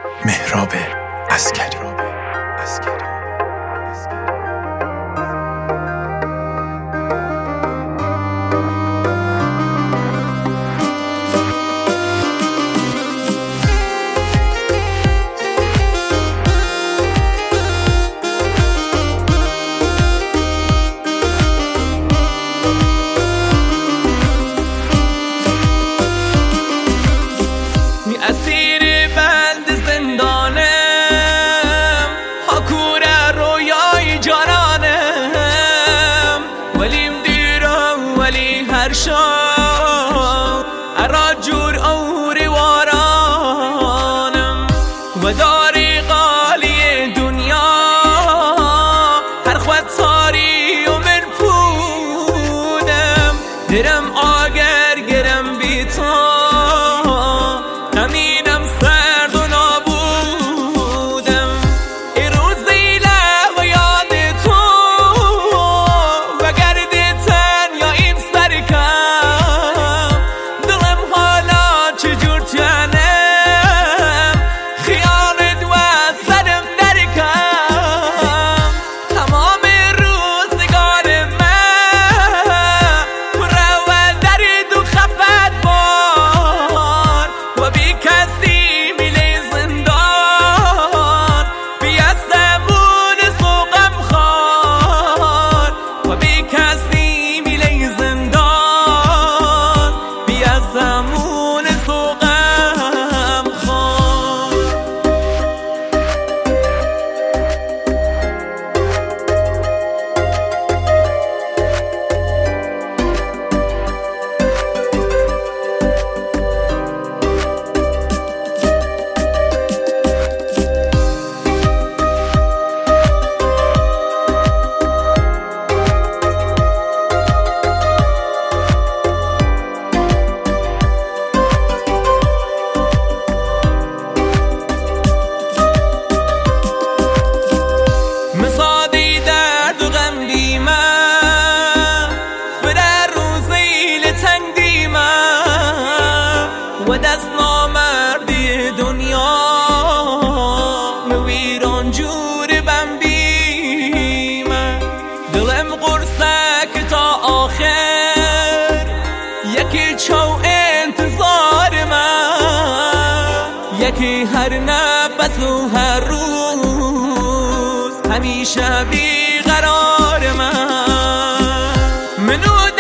مهراب عسکری. اسیر بند زندانم، حکور رویای جانانم، ولیم دیرم ولی هر شام ارا جور اوری وارانم و داری قالی دنیا هر خود ساری و من پودم درم آگر گرم بیتان همینم سرد و نابودم ای روز دیله و یاد تو و گرد تن یا این سرکم دلم حالا چجور تنم خیالت و سرم درکم تمام روزگار من پر و درد و خفت بار و بی کسی میلی زندان بی از زمون سوقم خار و بی کسی میلی زندان بی از زمون سوقم خار مزادی درد و غم دیمم فرر روزی لتنگ دیمم و دست نامردی دنیا مویران جور بم بیمم دلم قرصک تا آخر یکی چو انتظار من یکی هر نفس و هر روز همیشه بیقرار من منو